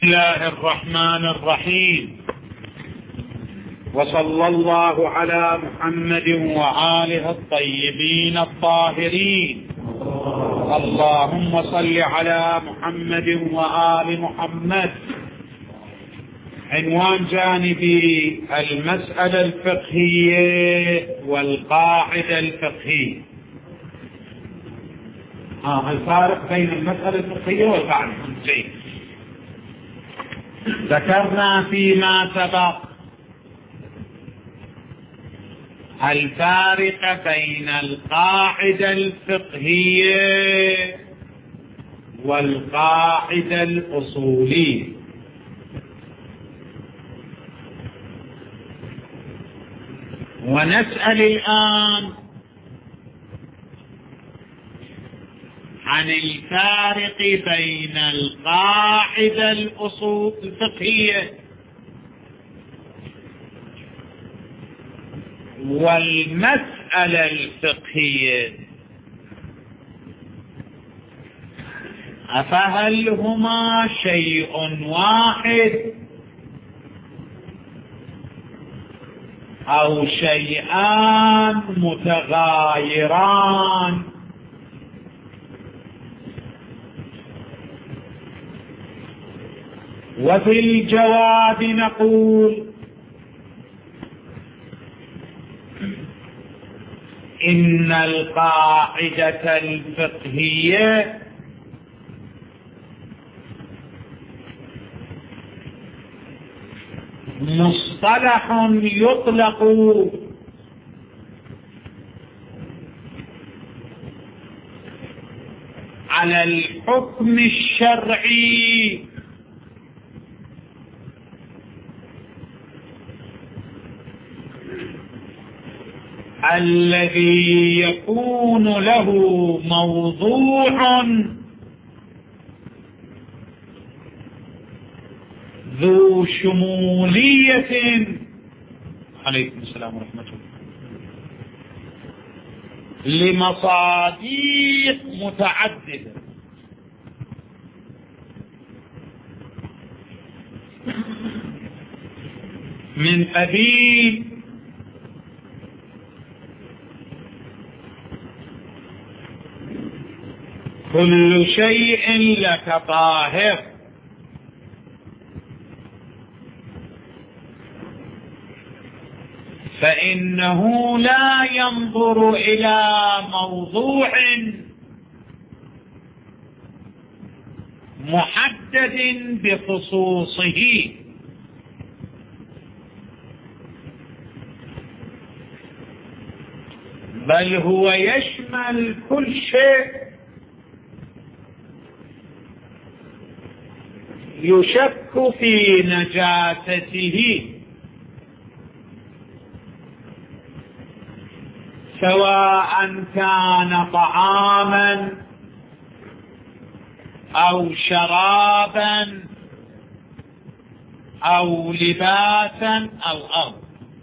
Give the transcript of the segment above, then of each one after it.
بسم الله الرحمن الرحيم، وصلى الله على محمد وآله الطيبين الطاهرين. اللهم صل على محمد وآل محمد. عنوان جانبي: المسألة الفقهية والقاعدة الفقهية. الفارق بين المسألة الفقهية والقاعدة الفقهية. ذكرنا فيما سبق الفارق بين القاعدة الفقهية والقاعدة الأصولية. ونسأل الآن عن الفارق بين القاعدة الفقهية والمسألة الفقهية، أفهل هما شيء واحد أو شيئان متغايران؟ وفي الجواب نقول: إن القاعدة الفقهية مصطلح يطلق على الحكم الشرعي الذي يكون له موضوع ذو شمولية. عليكم السلام ورحمة الله. لمصادر متعددة، من قبيل كل شيء لك طاهر، فإنه لا ينظر إلى موضوع محدد بخصوصه، بل هو يشمل كل شيء يشك في نجاسته، سواء كان طعاما أو شرابا أو لباسا أو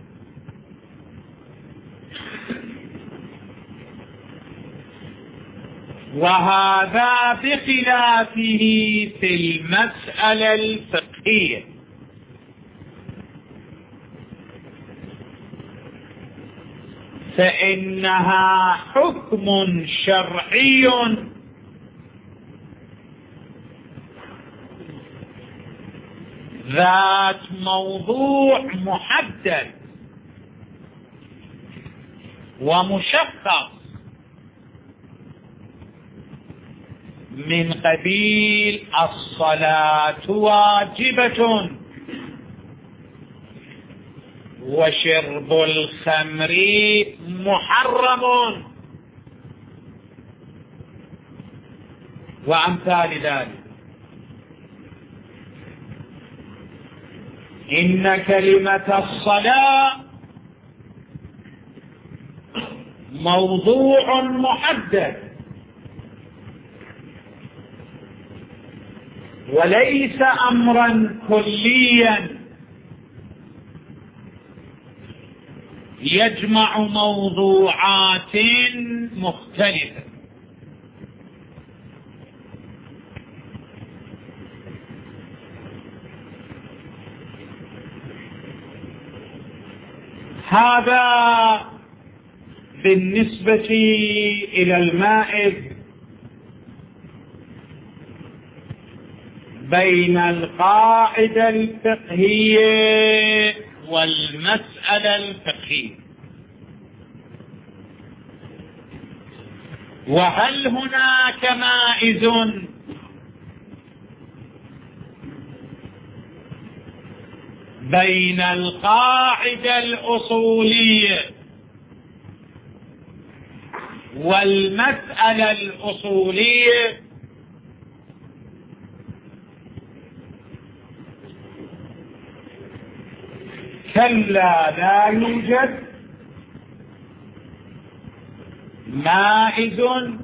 وهذا بخلافه في المسألة الفقهية، فإنها حكم شرعي ذات موضوع محدد ومشخص، من قبيل الصلاة واجبة وشرب الخمر محرم وأمثال ذلك. إن كلمة الصلاة موضوع محدد وليس أمرا كليا يجمع موضوعات مختلفة. هذا بالنسبة إلى المائز بين القاعدة الفقهية والمسألة الفقهية. وهل هناك مائز بين القاعدة الأصولية والمسألة الأصولية؟ كلا، لا يوجد مائز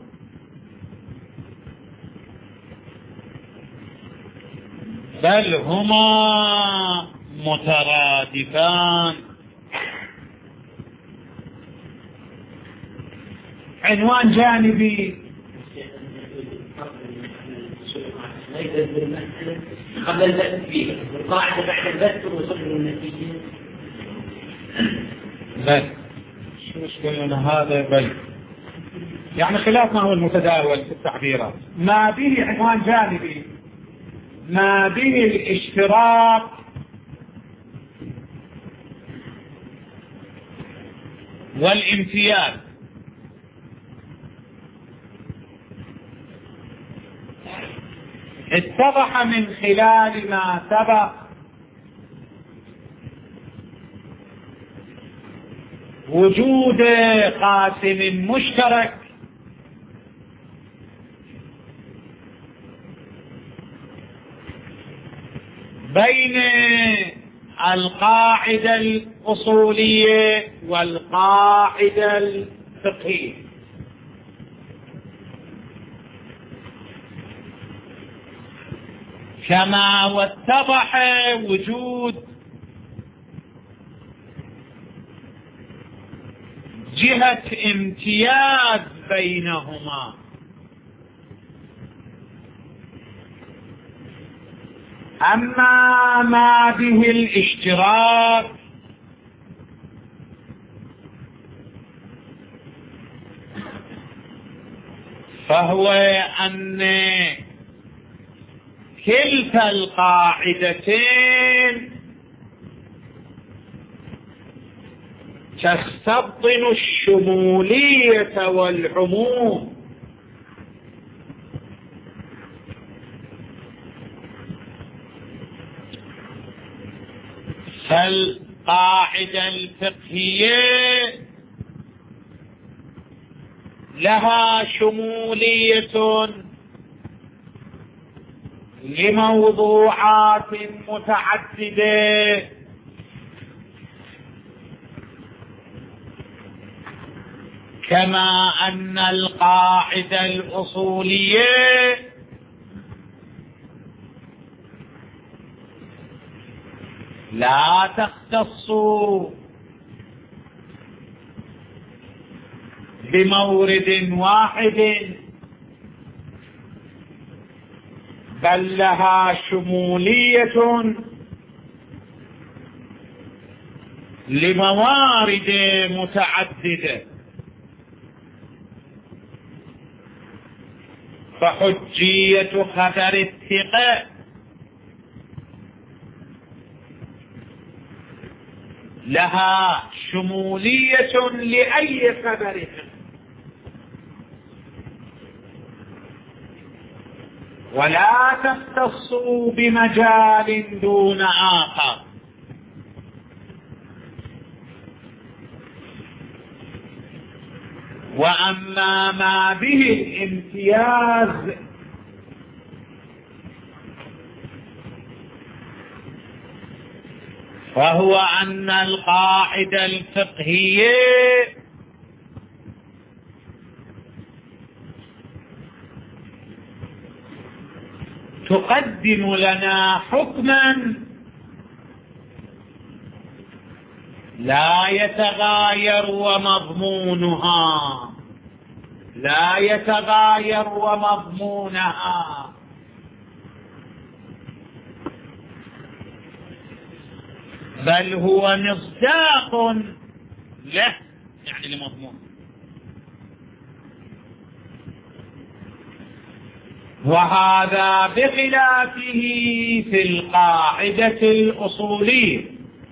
بل هما مترادفان. عنوان جانبي قبل البث فيه والقاعدة بعد البث والوصول للنتيجة. بل شو قلنا هذا؟ بل يعني خلاف ما هو المتداول في التعبيرات. ما به عنوان جانبي، ما به الاشتراك والامتياز. اتضح من خلال ما سبق وجود قاسم مشترك بين القاعدة الأصولية والقاعدة الفقهية. كما واتضح وجود جهة امتياز بينهما. أما ما به الاشتراك فهو أن كلتا القاعدتين تستبطن الشمولية والعموم، فالقاعدة الفقهية لها شمولية لموضوعات متعددة، كما أن القاعدة الأصولية لا تختص بمورد واحد بل لها شمولية لموارد متعددة. فحجية خبر الثقة لها شمولية لأي خبر، ولا تختص بمجال دون آخر. وأما ما به الامتياز فهو أن القاعدة الفقهية تقدم لنا حكما لا يتغاير ومضمونها بل هو مصداق له يعني لمضمون. وهذا بخلافه في القاعدة الأصولية،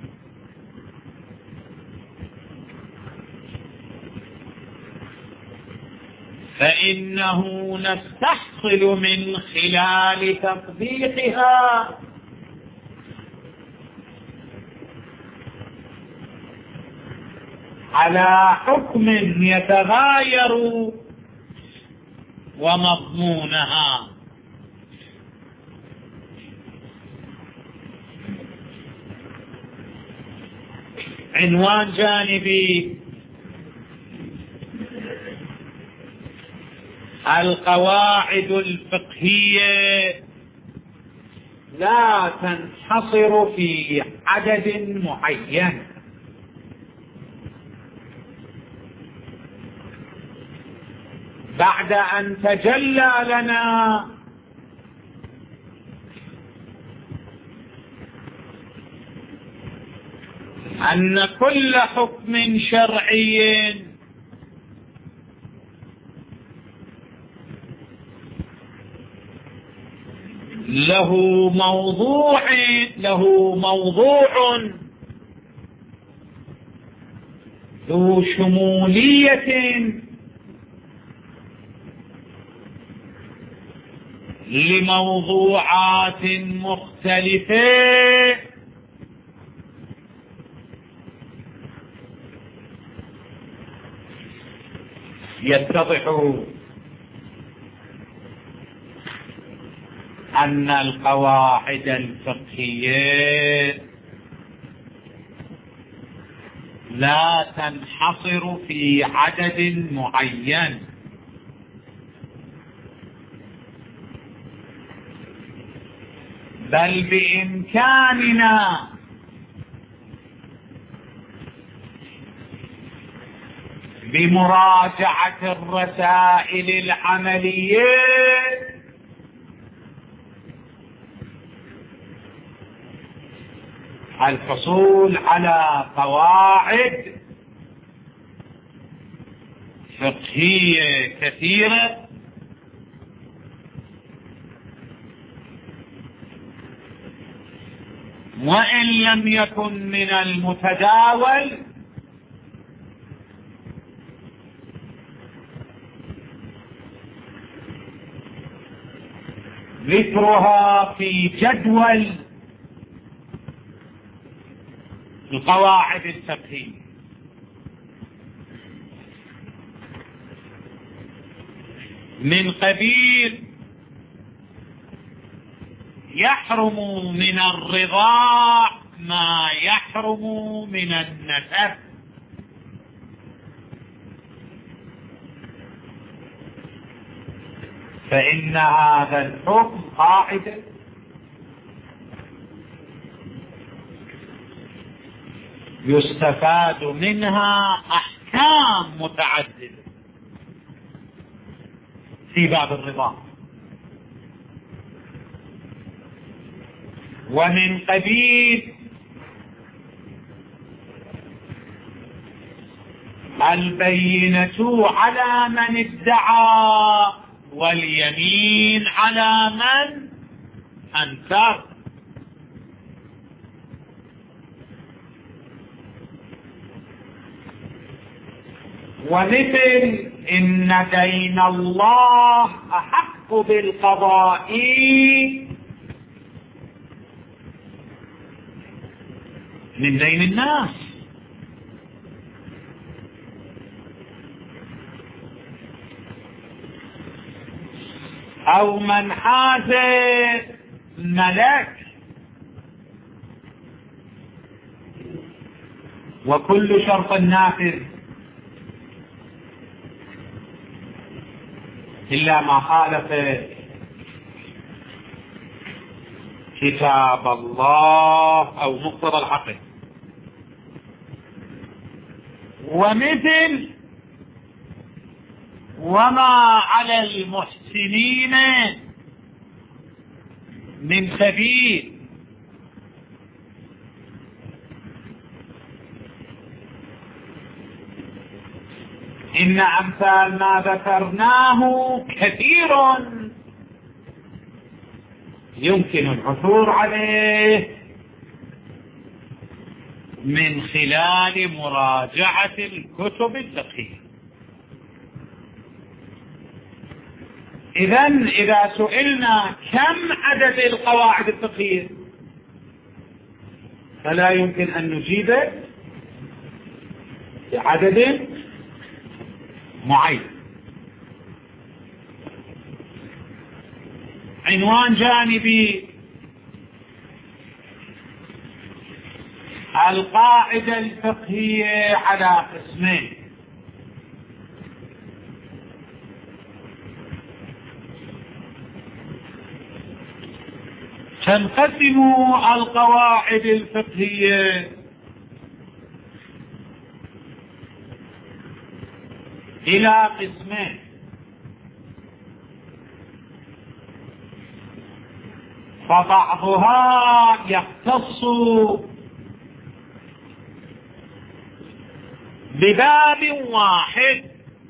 فإنه نستحصل من خلال تطبيقها على حكم يتغاير ومضمونها. عنوان جانبي: القواعد الفقهية لا تنحصر في عدد معين، بعد أن تجلى لنا أن كل حكم شرعي له موضوع ذو شمولية لموضوعات مختلفة يتضح أن القواعد الفقهية لا تنحصر في عدد معين، بل بإمكاننا بمراجعة الرسائل العملية الحصول على قواعد فقهية كثيرة وإن لم يكن من المتداول ذكرها في جدول القواعد الفقهية. من قبيل يحرم من الرضاع ما يحرم من النسب، فإن هذا الحكم قاعدة يستفاد منها أحكام متعددة في باب الرضاع. ومن قبيل البينة على من ادعى واليمين على من أنكر. ومثل إن دين الله أحق بالقضاء من دين الناس، أو من حاز ملك، وكل شرط نافذ إلا ما خالف كتاب الله أو مقتضى العقل. ومثل وما على المحسنين من سبيل، إن أمثال ما ذكرناه كثير يمكن العثور عليه من خلال مراجعة الكتب الفقهية. إذا سئلنا كم عدد القواعد الفقهية فلا يمكن أن نجيب بعدد معين. عنوان جانبي: القاعدة الفقهية على قسمين: تنقسم القواعد الفقهية إلى قسمين: فبعضها يختص بباب واحد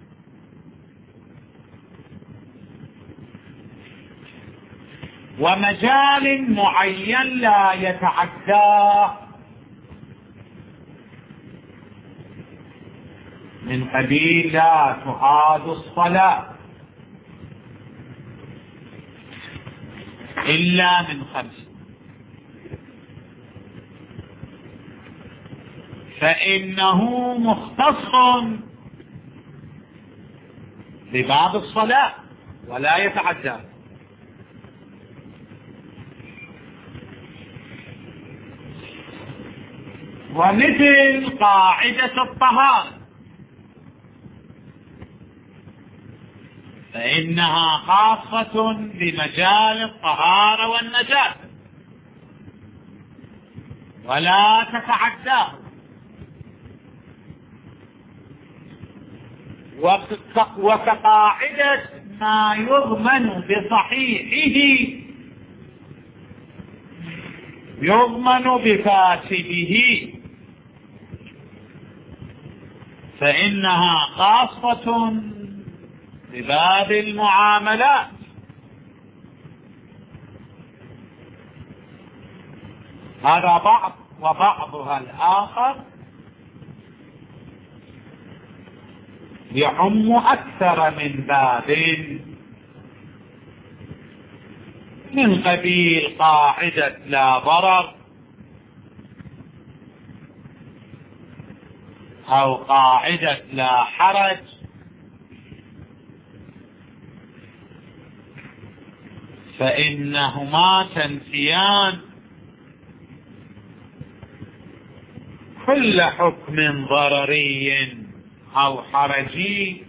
ومجال معين لا يتعدى، من قبيل لا تعاد الصلاة إلا من 5، فإنه مختص بباب الصلاة ولا يتعدى. ومثل قاعدة الطهارة فإنها خاصة بمجال الطهارة والنجاسة ولا تتعداه. وكقاعدة ما يضمن بصحيحه يضمن بفاسده فإنها خاصة بباب المعاملات. هذا بعض، وبعضها الآخر يعم أكثر من باب، من قبيل قاعدة لا ضرر أو قاعدة لا حرج، فإنهما تنفيان كل حكم ضرري أو حرجي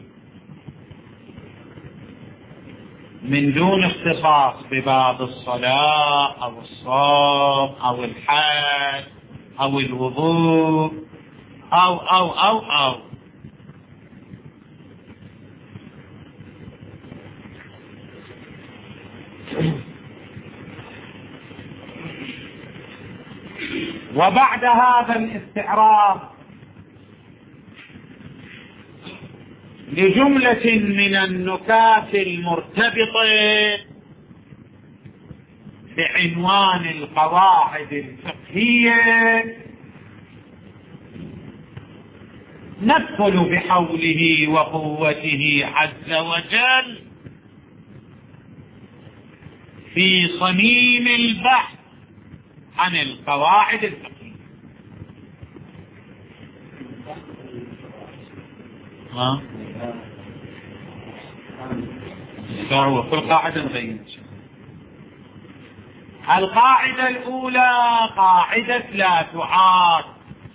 من دون اختصاص بباب الصلاة أو الصوم أو الحج أو الوضوء أو وبعد هذا الاستعراض لجملة من النكات المرتبطة بعنوان القواعد الفقهية ندخل بحوله وقوته عز وجل في صميم البحث عن القواعد الفقهية. فهو كل قاعدة نبين. القاعدة الأولى قاعدة لا تعاد.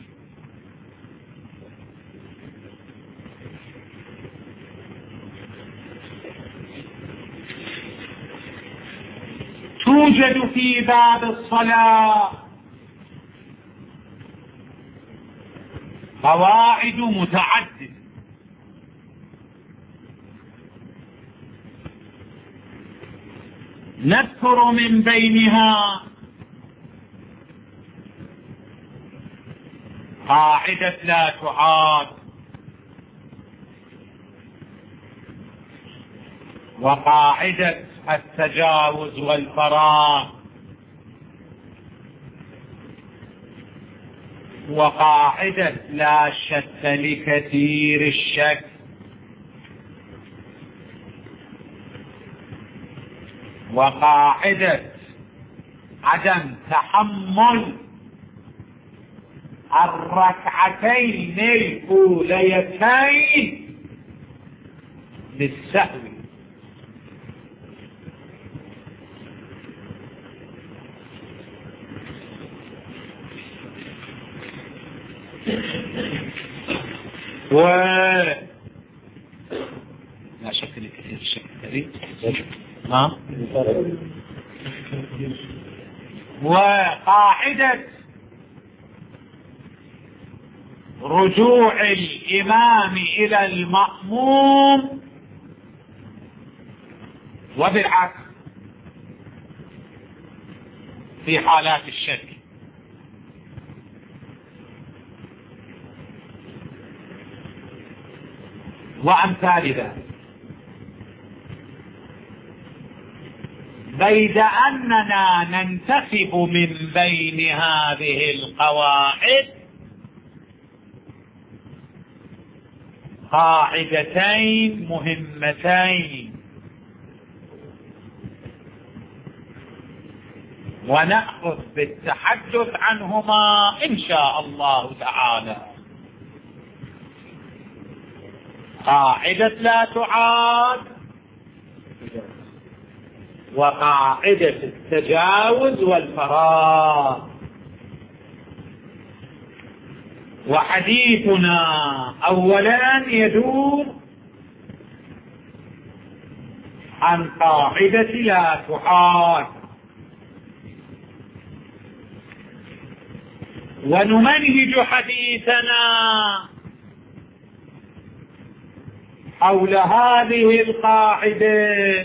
توجد في باب الصلاة قواعد متعددة نذكر من بينها قاعدة لا تعاد وقاعدة التجاوز والفراغ، وقاعدة لا شك لكثير الشك، وقاعدة عدم تحمل الركعتين الأوليتين للسهو. لا شك لكثير الشك الكريم. نعم. وقاعدة رجوع الإمام إلى المأموم وبالعكس في حالات الشك. وأمثال ذلك. بيد أننا ننتخب من بين هذه القواعد قاعدتين مهمتين، ونأخذ بالتحدث عنهما إن شاء الله تعالى. قاعدة لا تعاد، وقاعدة التجاوز والفراغ. وحديثنا أولا يدور عن قاعدة لا تعاد، ونمنهج حديثنا حول هذه القاعدة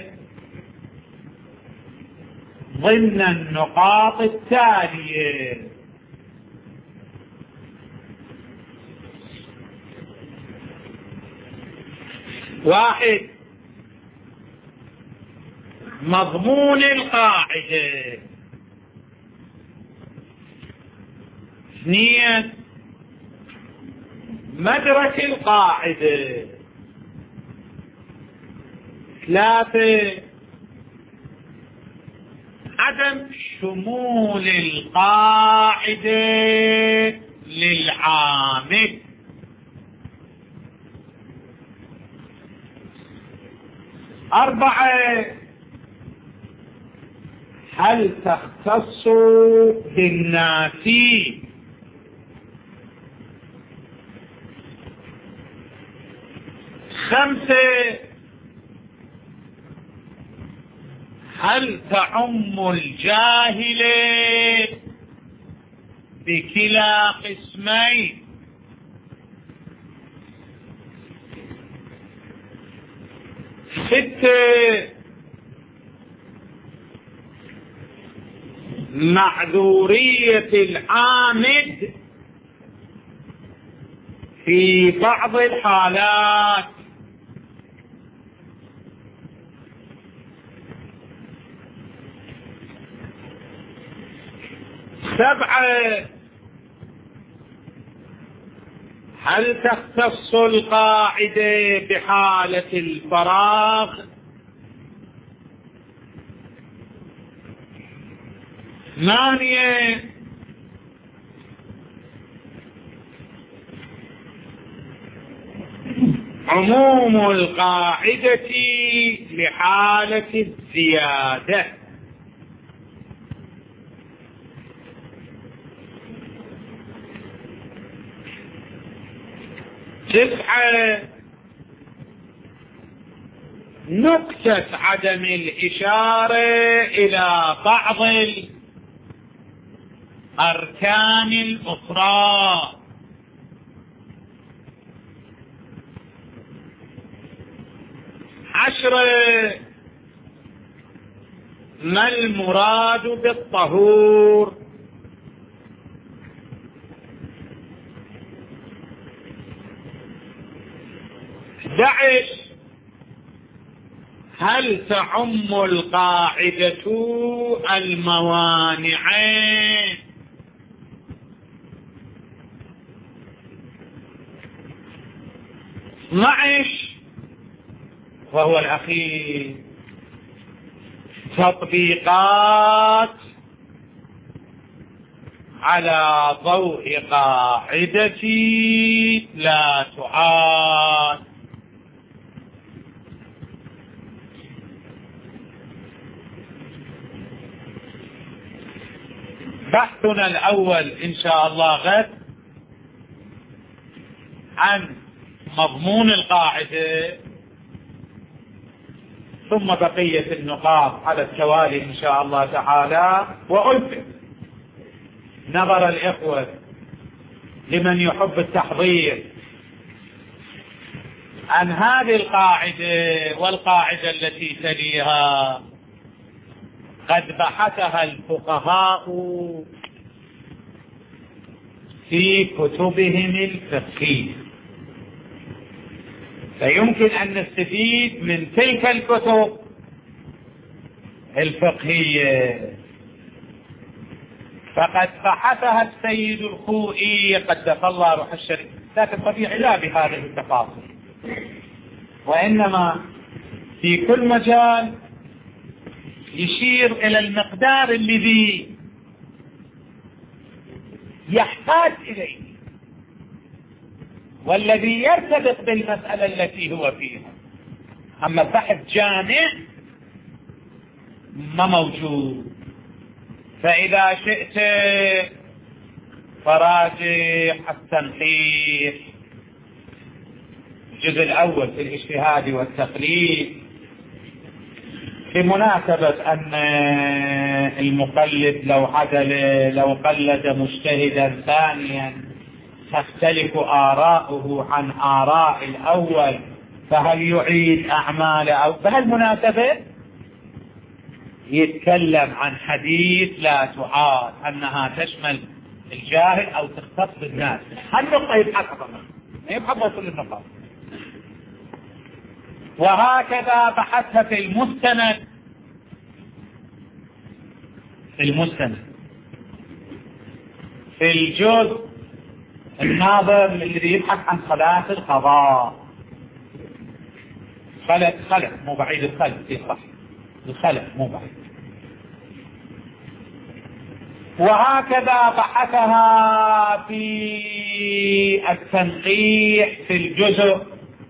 ضمن النقاط التالية. واحد، مضمون القاعدة. اثنين، مدرك القاعدة. ثلاثة، عدم شمول القاعدة للعامل. أربعة، هل تختص بالناس؟ خمسة، هل تعم الجاهل بكلا قسمين؟ ستة، معذورية العامد في بعض الحالات. سبعة، هل تختص القاعدة بحالة الفراغ؟ ثمانية، عموم القاعدة لحالة الزيادة. تسعة، نكتة عدم الإشارة إلى بعض الأركان الأخرى. 10، ما المراد بالطهور؟ 11، هل تعم القاعدة الموانع؟ 12 وهو الأخير، تطبيقات على ضوء قاعدة لا تعاد. بحثنا الأول إن شاء الله غد عن مضمون القاعدة، ثم بقية النقاط على التوالي إن شاء الله تعالى. وألفت نظر الإخوة لمن يحب التحضير عن هذه القاعدة والقاعدة التي تليها، قد بحثها الفقهاء في كتبهم الفقهية، فيمكن أن نستفيد من تلك الكتب الفقهية. فقد بحثها السيد الخوئي قدس الله روح الشريف، لكن طبيعي لا بهذه التفاصيل، وإنما في كل مجال يشير إلى المقدار الذي يحتاج إليه والذي يرتبط بالمسألة التي هو فيها. أما بحث جامع ما موجود. فإذا شئت فراجع التنقيح الجزء الأول في الاجتهاد والتقليد، بمناسبة أن المقلد لو قلد مجتهدا ثانيا تختلف آراؤه عن آراء الأول، فهل يعيد أعماله؟ أو بهالمناسبة يتكلم عن حديث لا تعاد، أنها تشمل الجاهل أو تختص بالناس. هالنقطة يبحثها، ما يبحثها كل النقاط. وهكذا بحثها في المستند. في الجزء الناظر الذي يبحث عن صلاة القضاء، خلف مو بعيد، الخلف مو بعيد. وهكذا بحثها في التنقيح في الجزء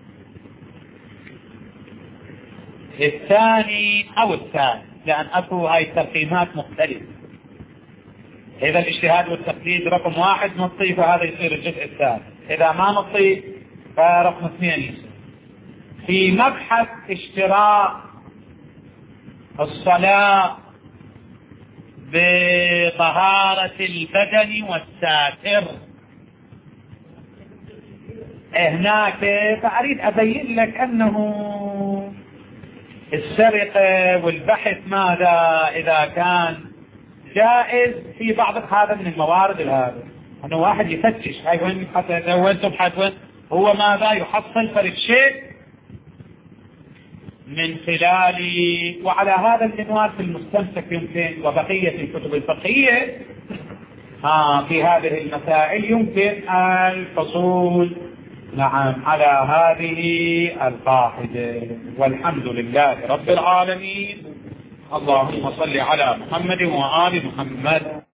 الثاني أو الثالث، لأن أكو هاي الترقيمات مختلفة. إذا الاجتهاد والتقليد رقم 1 نطي، فهذا يصير الجزء الثالث. إذا ما نطي فرقم 2 يصير. في مبحث اشتراط الصلاة بطهارة البدن والساتر، هناك فأريد أبين لك أنه السرقة والبحث ماذا إذا كان جائز في بعض هذا من الموارد. هذا أنه واحد يفتش هاي وين يبحث، وين تبحث، هو ماذا يحصل فرق شيء من خلال. وعلى هذا المنوال في المستمسك يمكن، وبقية الكتب الفقهية في هذه المسائل يمكن الفصول على هذه القاعدة. والحمد لله رب العالمين. اللهم صل على محمد وآل محمد.